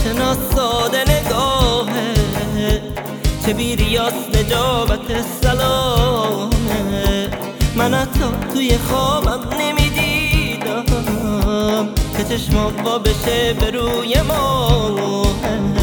ناشناس ساده نگاهه، چه بیریاس نجابت سلامه. من حتی توی خوابم نمیدیدم که چشمام وا بشه به روی ماه.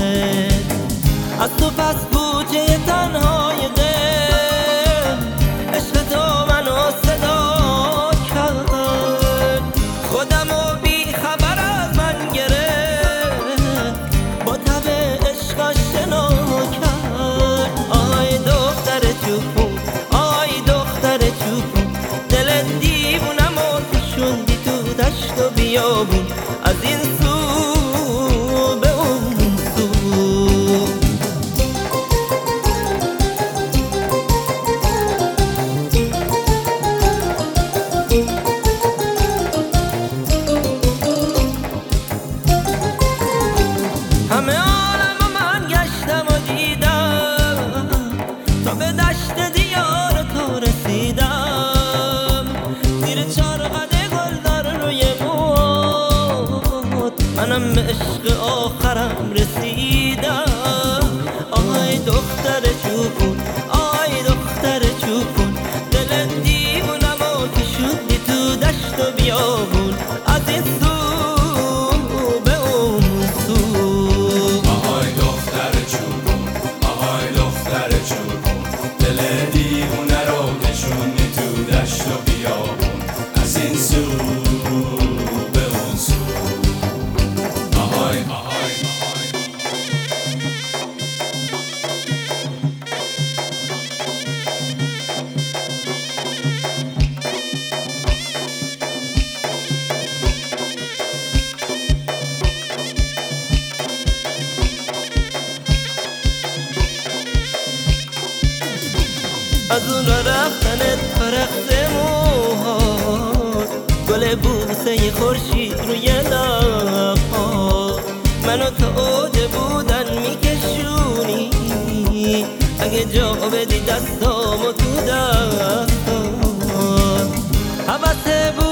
از تو پس کوچه تنهای دل عشق تو منو صدا کرد، خودمو بی خبر از من گرفت، با تب عشق آشنا کرد. آی دختر چوپون، آی دختر چوپون، دل دیوونمو کشوندی تو دشت و بیابون، از این سو به اون سو. همه عالم من گشتم و دیدم تا به دشت دیار تو رسیدم، زیر چارقد گلدار روی موت منم به عشق آخرم رسیدم. آی دختر چوپون، آی دختر چوپون، دل دیوونمو کشوندی تو دشت و بیابون، از این سو به اون سو. آهای دختر چوبون، آهای دختر چوبون، دل دیوونه رو نشونی تو دشت و بیابون، از این سو به اون سو. آهای آهای آهای از اون را رفتنت فرخت موهات، گل بوسه خورشید روی لبها، منو تا اوج بودن میکشونی، اگه جا بدی دستامو تو دستات. حوث بود